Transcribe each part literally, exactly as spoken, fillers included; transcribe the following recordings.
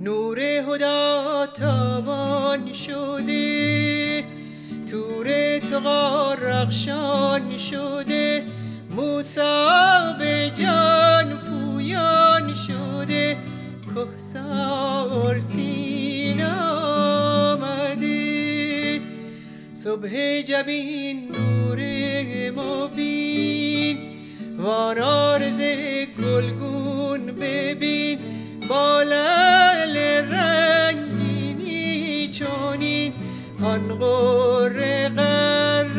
نور هدا تابان شده، تور تقا رخشان شده، موسی به جان پویان شده، کهسار سین آمده. صبح جبین نور مبین، وان عارض گلگون ببین، با لعل رنگینی چونین آن قره قر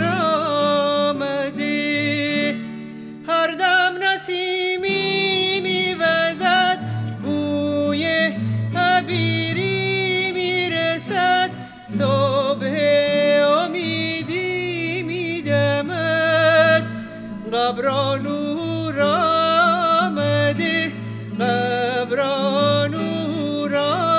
آمده. هر دم نسیمی میوزد، بوی عبیری میرسد، صبح امیدی میدمد. قبر نور آمده، قبر نور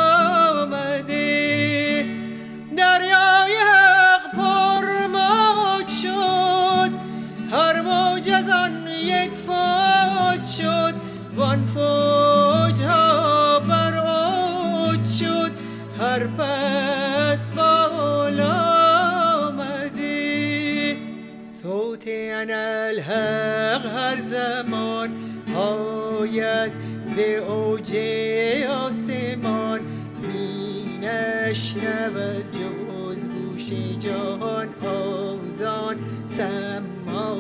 آمده. دریای حق پرموج شد، هر موج از آن یک فوج شد، وان فوج ها بر اوج شد، هر پس بالا آمده. صوت اناالحق هر زمان آید ز اوج آسمان، می نشنود جز گوش جهان آذان سما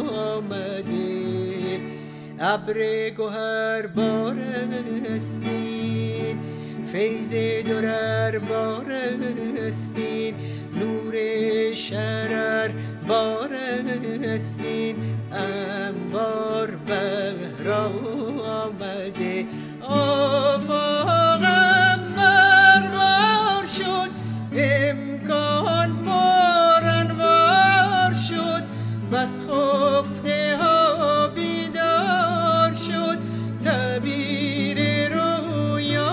آمده. ابر گوهر بارستین، فیض درر بارستین، نور شرر بارستین، انوار بهر آمده. آفاقم بربار شد، امکان پر انوار شد، بس خفته ها بیدار شد، تعبیر رویا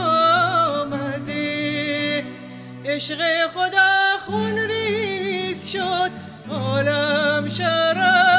آمده. عشق خدا خون ریز شد، عالم شرر